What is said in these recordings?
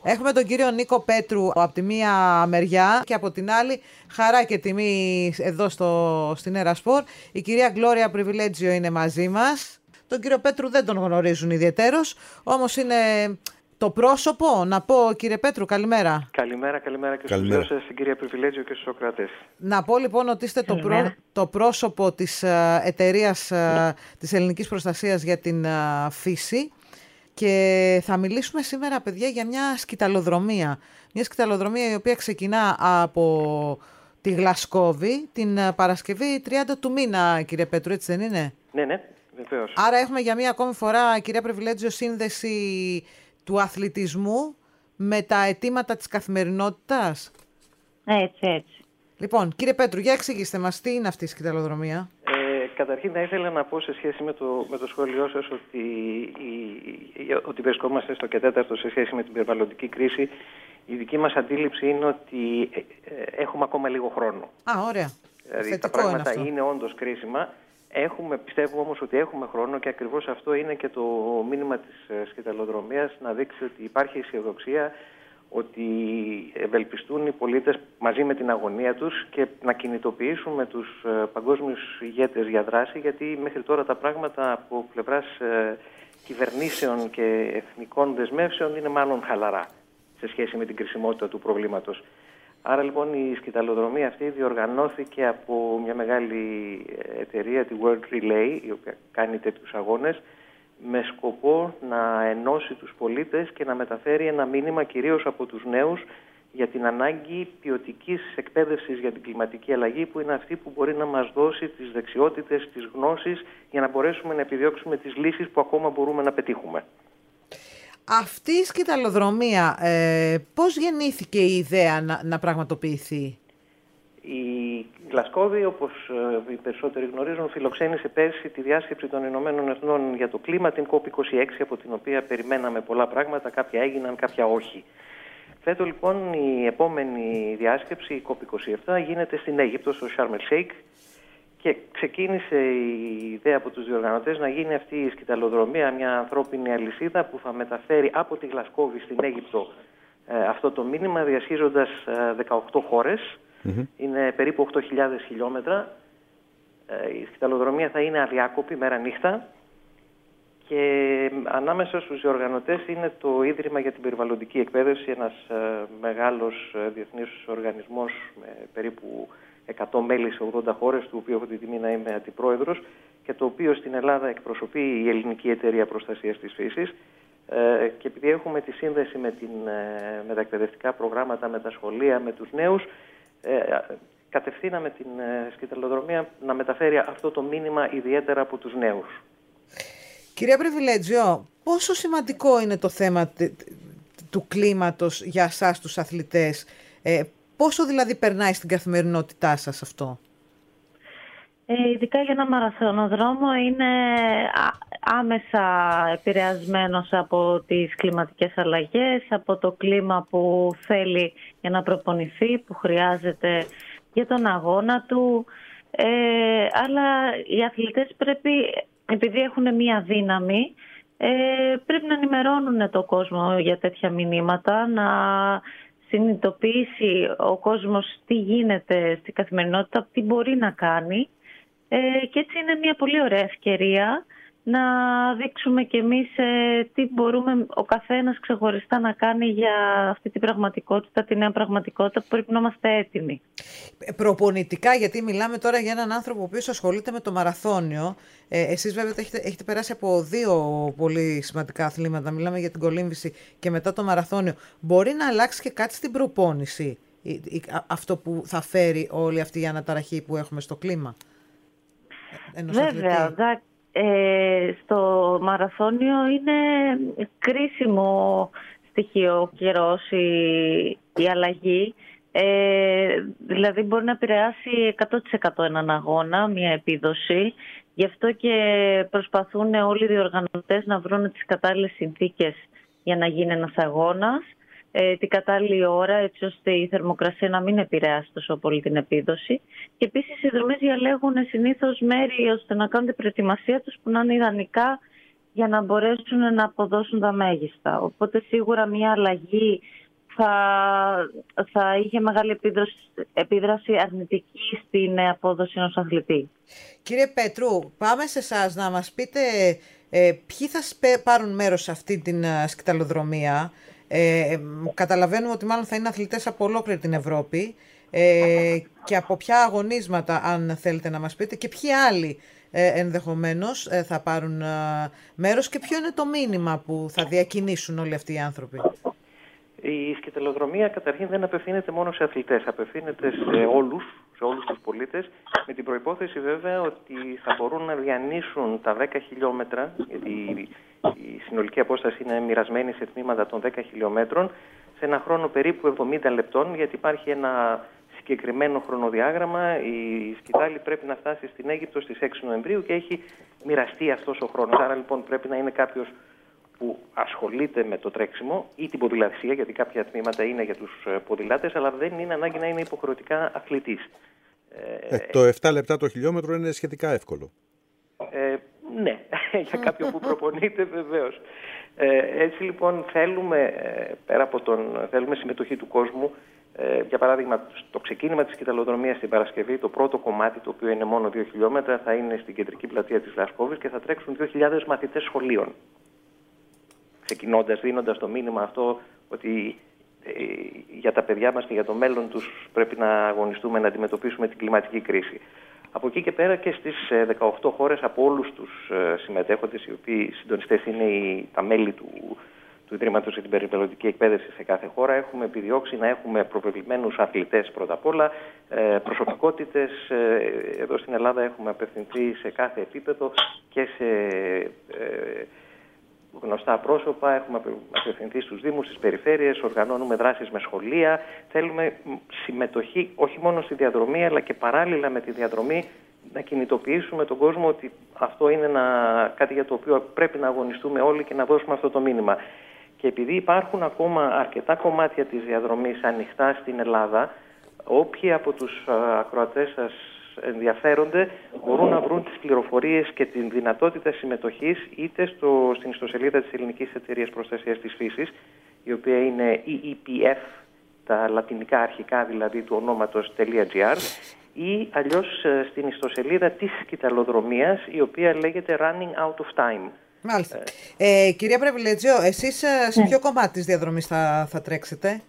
Έχουμε τον κύριο Νίκο Πέτρου από τη μία μεριά και από την άλλη χαρά και τιμή εδώ στην Ερασπορ. Η κυρία Γκλώρια Πριβιλέτζιο είναι μαζί μας. Τον κύριο Πέτρου δεν τον γνωρίζουν ιδιαιτέρως, όμως είναι το πρόσωπο. Να πω, κύριε Πέτρου, καλημέρα. Καλημέρα και στους δυο σας, την κυρία Πριβιλέτζιο και στους Σοκρατές. Να πω λοιπόν ότι είστε το πρόσωπο της εταιρείας της Ελληνικής Προστασίας για την Φύση. Και θα μιλήσουμε σήμερα, παιδιά, για μια σκυταλοδρομία. Μια σκυταλοδρομία η οποία ξεκινά από τη Γλασκόβη την Παρασκευή 30 του μήνα, κύριε Πέτρου, έτσι δεν είναι? Ναι, βεβαίως. Άρα έχουμε για μία ακόμη φορά, κυρία Πριβιλέτζιο, σύνδεση του αθλητισμού με τα αιτήματα της καθημερινότητας. Έτσι. Λοιπόν, κύριε Πέτρου, για εξηγήστε μας, τι είναι αυτή η σκυταλοδρομία. Καταρχήν θα ήθελα να πω σε σχέση με το σχόλιο σας ότι βρισκόμαστε στο και τέταρτο σε σχέση με την περιβαλλοντική κρίση. Η δική μας αντίληψη είναι ότι έχουμε ακόμα λίγο χρόνο. Ωραία. Δηλαδή τα πράγματα είναι όντως κρίσιμα. Πιστεύω όμως ότι έχουμε χρόνο και ακριβώς αυτό είναι και το μήνυμα της σκυταλοδρομίας, να δείξει ότι υπάρχει αισιοδοξία, ότι ευελπιστούν οι πολίτες μαζί με την αγωνία τους και να κινητοποιήσουμε τους παγκόσμιους ηγέτες για δράση, γιατί μέχρι τώρα τα πράγματα από πλευράς κυβερνήσεων και εθνικών δεσμεύσεων είναι μάλλον χαλαρά σε σχέση με την κρισιμότητα του προβλήματος. Άρα λοιπόν η σκυταλοδρομία αυτή διοργανώθηκε από μια μεγάλη εταιρεία, τη World Relay, η οποία κάνει τέτοιους αγώνες, με σκοπό να ενώσει τους πολίτες και να μεταφέρει ένα μήνυμα κυρίως από τους νέους για την ανάγκη ποιοτικής εκπαίδευσης για την κλιματική αλλαγή, που είναι αυτή που μπορεί να μας δώσει τις δεξιότητες, τις γνώσεις για να μπορέσουμε να επιδιώξουμε τις λύσεις που ακόμα μπορούμε να πετύχουμε. Αυτή η σκυταλοδρομία, πώς γεννήθηκε η ιδέα να πραγματοποιηθεί? Η Γλασκόβη, όπως οι περισσότεροι γνωρίζουν, φιλοξένησε πέρσι τη διάσκεψη των Ηνωμένων Εθνών για το κλίμα, την COP26, από την οποία περιμέναμε πολλά πράγματα, κάποια έγιναν, κάποια όχι. Φέτος λοιπόν η επόμενη διάσκεψη, η COP27, γίνεται στην Αίγυπτο, στο Sharm el Sheikh, και ξεκίνησε η ιδέα από τους διοργανωτές να γίνει αυτή η σκυταλοδρομία, μια ανθρώπινη αλυσίδα που θα μεταφέρει από τη Γλασκόβη στην Αίγυπτο αυτό το μήνυμα, διασχίζοντας 18 χώρες. Είναι περίπου 8.000 χιλιόμετρα. Η σκυταλοδρομία θα είναι αδιάκοπη μέρα νύχτα και ανάμεσα στους διοργανωτές είναι το Ίδρυμα για την Περιβαλλοντική Εκπαίδευση, ένας μεγάλος διεθνής οργανισμός με περίπου 100 μέλη σε 80 χώρες, του οποίου έχω την τιμή να είμαι αντιπρόεδρος και το οποίο στην Ελλάδα εκπροσωπεί η Ελληνική Εταιρεία Προστασίας της Φύσης. Και επειδή έχουμε τη σύνδεση με τα εκπαιδευτικά προγράμματα, με τα σχολεία, με τους νέους, κατευθύναμε την σκυταλοδρομία να μεταφέρει αυτό το μήνυμα ιδιαίτερα από τους νέους. Κυρία Πριβιλέτζιο, πόσο σημαντικό είναι το θέμα του κλίματος για εσάς τους αθλητές? Πόσο δηλαδή περνάει στην καθημερινότητά σας αυτό? Ειδικά για ένα μαραθωνοδρόμο είναι άμεσα επηρεασμένος από τις κλιματικές αλλαγές, από το κλίμα που θέλει για να προπονηθεί, που χρειάζεται για τον αγώνα του. Αλλά οι αθλητές πρέπει, επειδή έχουν μία δύναμη, πρέπει να ενημερώνουν τον κόσμο για τέτοια μηνύματα, να συνειδητοποιήσει ο κόσμος τι γίνεται στην καθημερινότητα, τι μπορεί να κάνει. Και έτσι είναι μια πολύ ωραία ευκαιρία να δείξουμε κι εμείς τι μπορούμε ο καθένας ξεχωριστά να κάνει για αυτή την πραγματικότητα, τη νέα πραγματικότητα που πρέπει να είμαστε έτοιμοι. Προπονητικά, γιατί μιλάμε τώρα για έναν άνθρωπο ο οποίος ασχολείται με το μαραθώνιο. Εσείς βέβαια έχετε περάσει από 2 πολύ σημαντικά αθλήματα. Μιλάμε για την κολύμβηση και μετά το μαραθώνιο. Μπορεί να αλλάξει και κάτι στην προπόνηση, αυτό που θα φέρει όλη αυτή η αναταραχή που έχουμε στο κλίμα? Βέβαια, στο μαραθώνιο είναι κρίσιμο στοιχείο ο καιρός, η αλλαγή. Δηλαδή μπορεί να επηρεάσει 100% έναν αγώνα, μια επίδοση. Γι' αυτό και προσπαθούν όλοι οι διοργανωτές να βρουν τις κατάλληλες συνθήκες για να γίνει ένας αγώνας, την κατάλληλη ώρα, έτσι ώστε η θερμοκρασία να μην επηρεάσει τόσο πολύ την επίδοση. Και επίσης οι δρομές διαλέγουν συνήθως μέρη ώστε να κάνουν την προετοιμασία τους που να είναι ιδανικά για να μπορέσουν να αποδώσουν τα μέγιστα. Οπότε σίγουρα μια αλλαγή θα είχε μεγάλη επίδραση αρνητική στην απόδοση ενός αθλητή. Κύριε Πέτρου, πάμε σε εσάς να μας πείτε ποιοι θα πάρουν μέρος σε αυτή την σκυταλοδρομία. Καταλαβαίνουμε ότι μάλλον θα είναι αθλητές από ολόκληρη την Ευρώπη και από ποια αγωνίσματα, αν θέλετε να μας πείτε, και ποιοι άλλοι ενδεχομένως θα πάρουν μέρος και ποιο είναι το μήνυμα που θα διακινήσουν όλοι αυτοί οι άνθρωποι. Η σκυταλοδρομία καταρχήν δεν απευθύνεται μόνο σε αθλητές, απευθύνεται σε όλους τους πολίτες, με την προϋπόθεση βέβαια ότι θα μπορούν να διανύσουν τα 10 χιλιόμετρα, γιατί η συνολική απόσταση είναι μοιρασμένη σε τμήματα των 10 χιλιόμετρων, σε ένα χρόνο περίπου 70 λεπτών, γιατί υπάρχει ένα συγκεκριμένο χρονοδιάγραμμα. Η σκυτάλη πρέπει να φτάσει στην Αίγυπτο στις 6 Νοεμβρίου και έχει μοιραστεί αυτός ο χρόνος. Άρα λοιπόν πρέπει να είναι κάποιος που ασχολείται με το τρέξιμο ή την ποδηλασία, γιατί κάποια τμήματα είναι για τους ποδηλάτες, αλλά δεν είναι ανάγκη να είναι υποχρεωτικά αθλητής. Το 7 λεπτά το χιλιόμετρο είναι σχετικά εύκολο. Ναι, για κάποιον που προπονείται βεβαίως. Έτσι λοιπόν θέλουμε, θέλουμε συμμετοχή του κόσμου. Για παράδειγμα, το ξεκίνημα της σκυταλοδρομίας στην Παρασκευή, το πρώτο κομμάτι, το οποίο είναι μόνο 2 χιλιόμετρα, θα είναι στην κεντρική πλατεία της Λασκόβης και θα τρέξουν 2.000 μαθητές σχολείων. Ξεκινώντας, δίνοντας το μήνυμα αυτό ότι για τα παιδιά μας και για το μέλλον τους πρέπει να αγωνιστούμε να αντιμετωπίσουμε την κλιματική κρίση. Από εκεί και πέρα και στις 18 χώρες από όλους τους συμμετέχοντες, οι οποίοι συντονιστές είναι τα μέλη του Ιδρύματος για την Περιβαλλοντική Εκπαίδευση σε κάθε χώρα, έχουμε επιδιώξει να έχουμε προβεβλημένους αθλητές πρώτα απ' όλα, προσωπικότητες. Εδώ στην Ελλάδα έχουμε απευθυνθεί σε κάθε επίπεδο και σε γνωστά πρόσωπα, έχουμε απευθυνθεί στους Δήμους, στις περιφέρειες, οργανώνουμε δράσεις με σχολεία. Θέλουμε συμμετοχή όχι μόνο στη διαδρομή, αλλά και παράλληλα με τη διαδρομή να κινητοποιήσουμε τον κόσμο ότι αυτό είναι κάτι για το οποίο πρέπει να αγωνιστούμε όλοι και να δώσουμε αυτό το μήνυμα. Και επειδή υπάρχουν ακόμα αρκετά κομμάτια της διαδρομής ανοιχτά στην Ελλάδα, όποιοι από τους ακροατές σας ενδιαφέρονται μπορούν να βρουν τις πληροφορίες και την δυνατότητα συμμετοχής είτε στην ιστοσελίδα της Ελληνικής Εταιρείας Προστασίας της Φύσης, η οποία είναι EEPF, τα λατινικά αρχικά δηλαδή του ονόματος .gr, ή αλλιώς στην ιστοσελίδα της σκυταλοδρομίας, η οποία λέγεται Running Out of Time. Μάλιστα. Κυρία Πρεβιλέτζιο, εσείς σε ποιο κομμάτι της διαδρομής θα τρέξετε?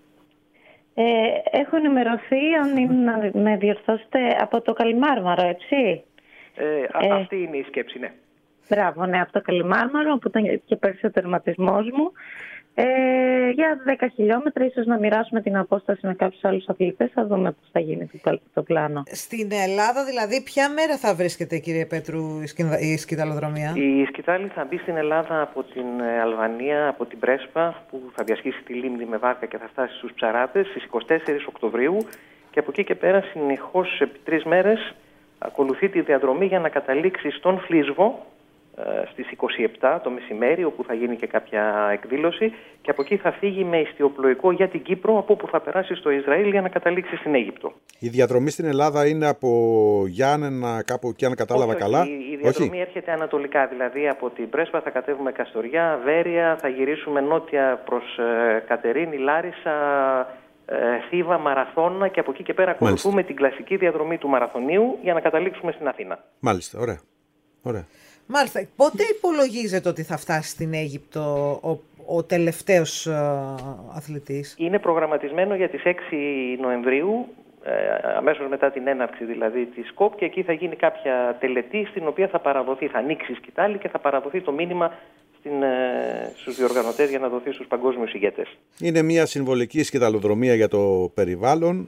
Έχω ενημερωθεί, αν με διορθώσετε, από το Καλιμάρμαρο, έτσι. Αυτή είναι η σκέψη, ναι. Μπράβο, ναι, από το Καλιμάρμαρο, που ήταν και πέρσι ο τερματισμός μου. Για 10 χιλιόμετρα, ίσως να μοιράσουμε την απόσταση με κάποιους άλλους αθλητές, θα δούμε πώς θα γίνει το πλάνο. Στην Ελλάδα, δηλαδή, ποια μέρα θα βρίσκεται, κύριε Πέτρου, η σκυταλοδρομία? Η σκυτάλη θα μπει στην Ελλάδα από την Αλβανία, από την Πρέσπα, που θα διασχίσει τη Λίμνη με βάρκα και θα φτάσει στους Ψαράτες στις 24 Οκτωβρίου και από εκεί και πέρα συνεχώς επί 3 μέρες ακολουθεί τη διαδρομή για να καταλήξει στον Φλίσβο στις 27 το μεσημέρι, όπου θα γίνει και κάποια εκδήλωση, και από εκεί θα φύγει με ιστιοπλοϊκό για την Κύπρο, από όπου θα περάσει στο Ισραήλ για να καταλήξει στην Αίγυπτο. Η διαδρομή στην Ελλάδα είναι από Γιάννενα, κάπου εκεί, αν κατάλαβα καλά? Η διαδρομή έρχεται ανατολικά, δηλαδή από την Πρέσπα θα κατέβουμε Καστοριά, Βέρεια, θα γυρίσουμε νότια προς Κατερίνη, Λάρισα, Θήβα, Μαραθώνα, και από εκεί και πέρα ακολουθούμε την κλασική διαδρομή του μαραθωνίου για να καταλήξουμε στην Αθήνα. Μάλιστα, ωραία. Μάλιστα. Πότε υπολογίζετε ότι θα φτάσει στην Αίγυπτο ο τελευταίος αθλητής? Είναι προγραμματισμένο για τις 6 Νοεμβρίου, αμέσως μετά την έναρξη δηλαδή της ΚΟΠ, και εκεί θα γίνει κάποια τελετή στην οποία θα ανοίξει η σκυτάλη και θα παραδοθεί το μήνυμα στους διοργανωτές για να δοθεί στους παγκόσμιους ηγέτες. Είναι μια συμβολική σκυταλοδρομία για το περιβάλλον,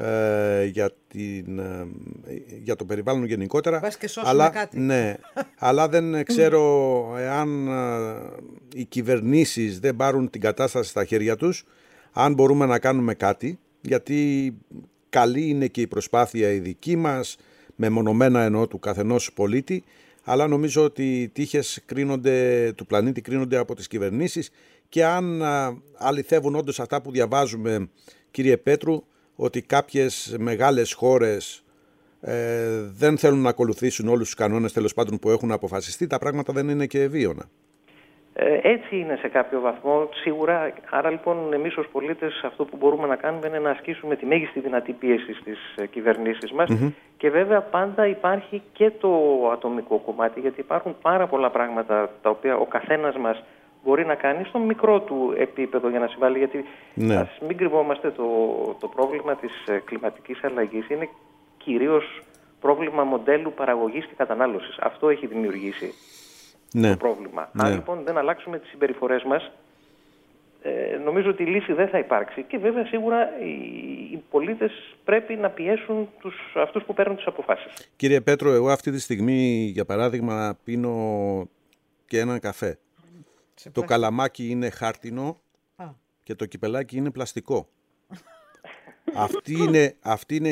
για το περιβάλλον γενικότερα. Πας και σώσουμε κάτι. Ναι, αλλά δεν ξέρω εάν οι κυβερνήσεις δεν πάρουν την κατάσταση στα χέρια τους, αν μπορούμε να κάνουμε κάτι, γιατί καλή είναι και η προσπάθεια η δική μας, μεμονωμένα εννοώ του καθενός πολίτη, αλλά νομίζω ότι οι τύχες του πλανήτη κρίνονται από τις κυβερνήσεις, και αν αληθεύουν όντως αυτά που διαβάζουμε, κύριε Πέτρου, ότι κάποιες μεγάλες χώρες δεν θέλουν να ακολουθήσουν όλους τους κανόνες τέλος πάντων που έχουν αποφασιστεί, τα πράγματα δεν είναι και ευίωνα. Έτσι είναι σε κάποιο βαθμό, σίγουρα. Άρα λοιπόν εμείς ως πολίτες αυτό που μπορούμε να κάνουμε είναι να ασκήσουμε τη μέγιστη δυνατή πίεση στις κυβερνήσεις μας. Και βέβαια πάντα υπάρχει και το ατομικό κομμάτι, γιατί υπάρχουν πάρα πολλά πράγματα τα οποία ο καθένας μας μπορεί να κάνει στο μικρό του επίπεδο για να συμβάλλει. Γιατί ας μην κρυβόμαστε, το πρόβλημα της κλιματικής αλλαγής είναι κυρίως πρόβλημα μοντέλου παραγωγής και κατανάλωσης. Αυτό έχει δημιουργήσει το πρόβλημα. Αν λοιπόν δεν αλλάξουμε τις συμπεριφορές μας, νομίζω ότι η λύση δεν θα υπάρξει. Και βέβαια σίγουρα οι πολίτες πρέπει να πιέσουν αυτούς που παίρνουν τις αποφάσεις. Κύριε Πέτρο, εγώ αυτή τη στιγμή για παράδειγμα πίνω και έναν καφέ. Το καλαμάκι είναι χάρτινο και το κυπελάκι είναι πλαστικό. Αυτή είναι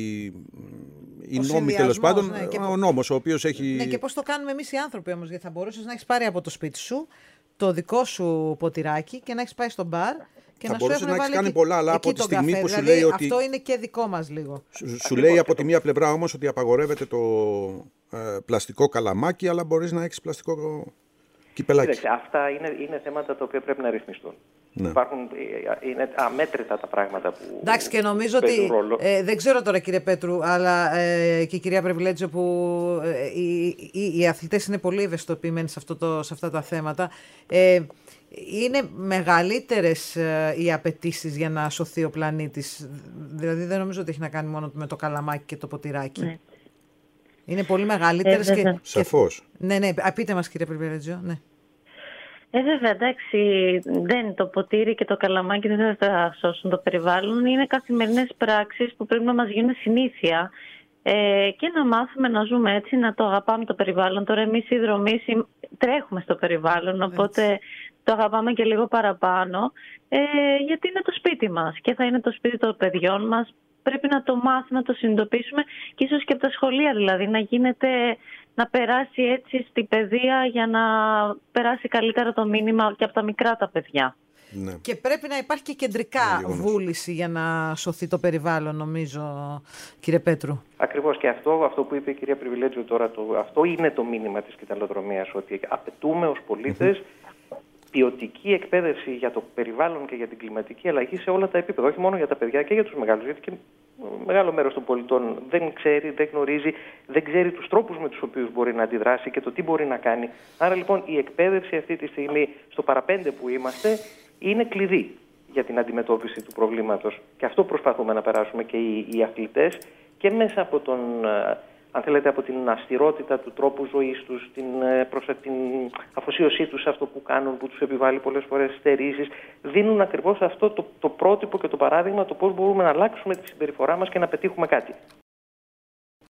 η νόμη, τέλος πάντων, ο νόμος ο οποίος έχει... Ναι, και πώς το κάνουμε εμείς οι άνθρωποι όμως, γιατί θα μπορούσες να έχεις πάρει από το σπίτι σου το δικό σου ποτηράκι και να έχεις πάει στο μπαρ και θα να σου έχουν βάλει κάνει πολλά, αλλά από τη στιγμή καφέ, που δηλαδή, σου λέει ότι... Αυτό είναι και δικό μας λίγο. Σου λέει από τη μία πλευρά όμως ότι απαγορεύεται το πλαστικό καλαμάκι, αλλά μπορείς να έχεις πλαστικό κυπελάκι. Κοίταξε, αυτά είναι θέματα τα οποία πρέπει να ρυθμιστούν. Ναι. Είναι αμέτρητα τα πράγματα που. Εντάξει, και νομίζω ότι. Δεν ξέρω τώρα, κύριε Πέτρου, αλλά και η κυρία Πρεβιλέτζο, που οι αθλητές είναι πολύ ευαισθητοποιημένοι σε αυτά τα θέματα. Είναι μεγαλύτερες οι απαιτήσεις για να σωθεί ο πλανήτης. Δηλαδή, δεν νομίζω ότι έχει να κάνει μόνο με το καλαμάκι και το ποτηράκι. Ναι. Είναι πολύ μεγαλύτερες. Σαφώς. Ναι, πείτε μας, κύριε Πρεβιλέτζο. Ναι. Βέβαια, εντάξει, το ποτήρι και το καλαμάκι δεν θα σώσουν το περιβάλλον. Είναι καθημερινές πράξεις που πρέπει να μας γίνουν συνήθεια και να μάθουμε να ζούμε έτσι, να το αγαπάμε το περιβάλλον. Τώρα εμείς οι δρομείς τρέχουμε στο περιβάλλον, οπότε το αγαπάμε και λίγο παραπάνω, γιατί είναι το σπίτι μας και θα είναι το σπίτι των παιδιών μας. Πρέπει να το μάθουμε, να το συνειδητοποιήσουμε και ίσως και από τα σχολεία, δηλαδή να περάσει έτσι στην παιδεία για να περάσει καλύτερα το μήνυμα και από τα μικρά τα παιδιά. Ναι. Και πρέπει να υπάρχει και κεντρικά βούληση για να σωθεί το περιβάλλον, νομίζω, κύριε Πέτρου. Ακριβώς, και αυτό που είπε η κυρία Πρεβιλέτζο τώρα, αυτό είναι το μήνυμα της κυταλοδρομίας, ότι απαιτούμε ως πολίτες ποιοτική εκπαίδευση για το περιβάλλον και για την κλιματική αλλαγή σε όλα τα επίπεδα, όχι μόνο για τα παιδιά και για τους μεγάλους, γιατί και μεγάλο μέρος των πολιτών δεν ξέρει, δεν γνωρίζει, δεν ξέρει τους τρόπους με τους οποίους μπορεί να αντιδράσει και το τι μπορεί να κάνει. Άρα λοιπόν η εκπαίδευση αυτή τη στιγμή στο παραπέντε που είμαστε είναι κλειδί για την αντιμετώπιση του προβλήματος. Και αυτό προσπαθούμε να περάσουμε και οι αθλητές και μέσα από αν θέλετε, από την αυστηρότητα του τρόπου ζωής τους, την αφοσίωσή τους σε αυτό που κάνουν, που τους επιβάλλει πολλές φορές στερήσεις, δίνουν ακριβώς αυτό το πρότυπο και το παράδειγμα, το πώς μπορούμε να αλλάξουμε τη συμπεριφορά μας και να πετύχουμε κάτι.